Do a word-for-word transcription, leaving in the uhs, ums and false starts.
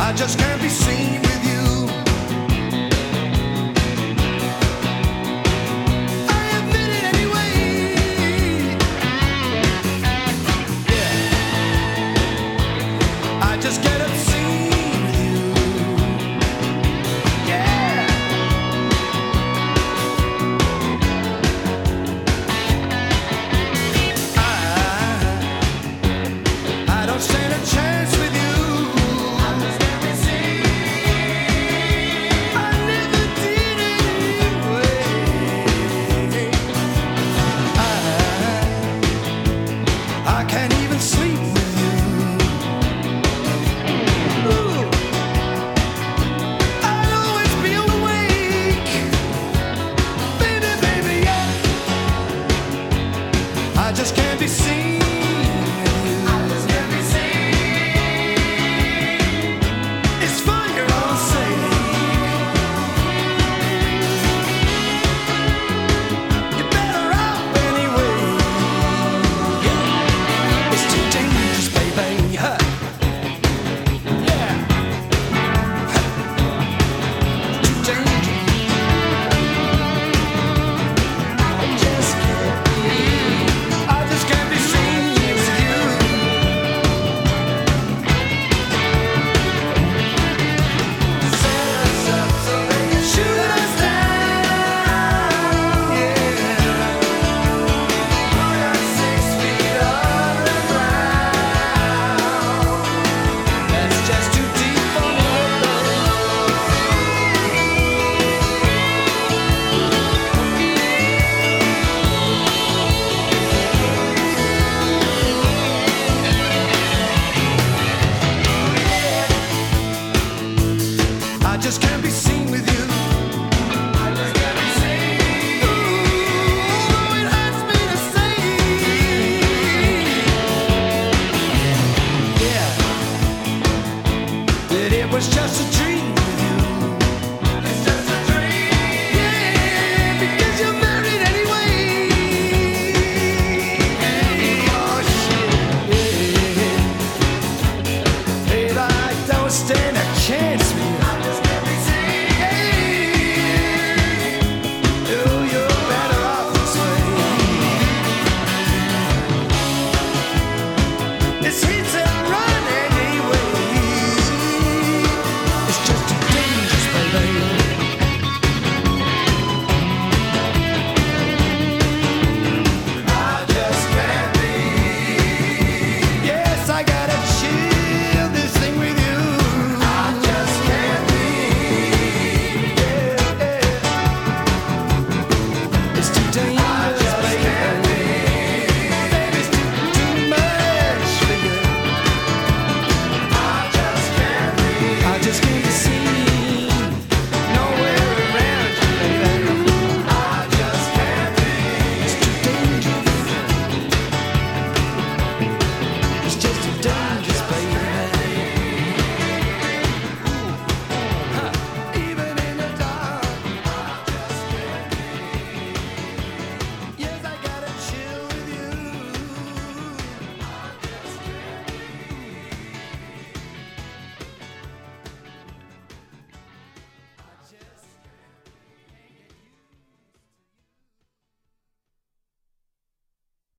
I just can't be seen with you. I admit it anyway. Yeah, I just get obscene with you. Yeah, I, I don't stand a chance with you. I can't even sleep with you. Ooh. I'd always be awake, baby, baby, yeah. I just can't be seen with you. I just can't be seen. It's for your own sake. You're better off anyway. I just can't be seen with you. I just can't be seen. Ooh, it hurts me to say. Yeah, that it was just a